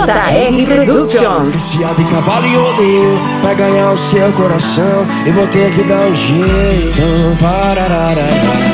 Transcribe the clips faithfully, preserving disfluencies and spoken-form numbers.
J R Productions. Viciado em cavalo e odeio pra ganhar o seu coração. Eu vou ter que dar um jeito. Pararara.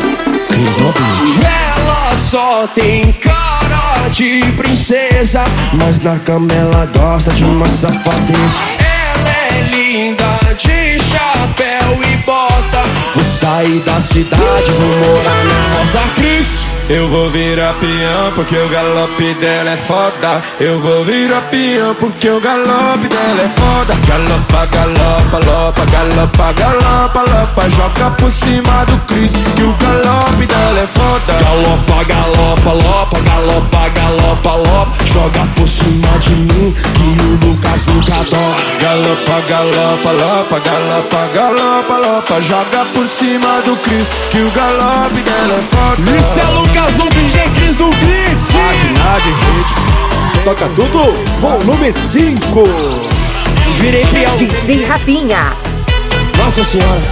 Ela só tem cara de princesa, mas na cama ela gosta de uma safadeza. Ela é linda de chapéu e bota. Vou sair da cidade, vou morar na Rosa Cris. Eu vou virar peão porque o galope dela é foda. Eu vou virar peão porque o galope dela é foda. Galopa, galopa, lopa, galopa, galopa, lopa. Joga por cima do Cris que o galope dela é foda. Galopa, galopa, lopa, galopa, galopa, lopa. Joga por cima de mim que o Lucas nunca adora. Galopa, galopa, lopa, galopa, galopa, lopa. Joga por cima do Cris que o galope dela é foda. Isso é Lucas do D J Cris do Blitz. Máquina de hit. Toca tudo, volume cinco. Virei peão. D J Rafinha. Nossa senhora.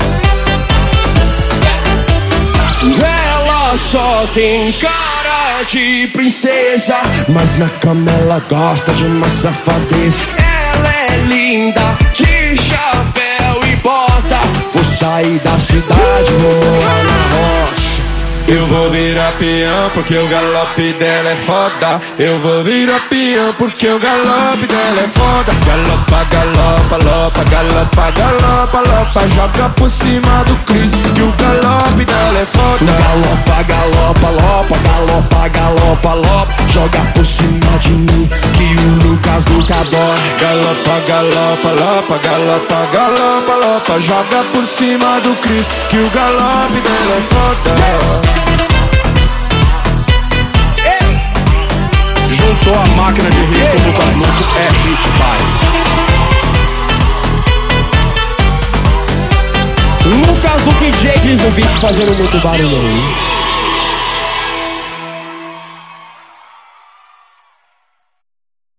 Ela só tem cara de princesa, mas na cama ela gosta de uma safadeza. Ela é linda de chapéu e bota. Vou sair da cidade, vou morar na rocha. Eu vou virar peão porque o galope dela é foda. Eu vou virar peão porque o galope dela é foda. Galopa, galopa, lopa, galopa, galopa, lopa. Joga por cima do Cris que o galope dela é foda. Galopa, galopa, lopa, galopa, galopa, lopa. Joga por cima de mim que o Lucas nunca adora. Galopa, galopa, lopa, galopa, galopa, lopa. Joga por cima do Cris que o galope dela é foda. Juntou a máquina de hit com o Lucas Nuco, é hit pai. Lucas do D J Cris do Beat fazendo muito barulho aí.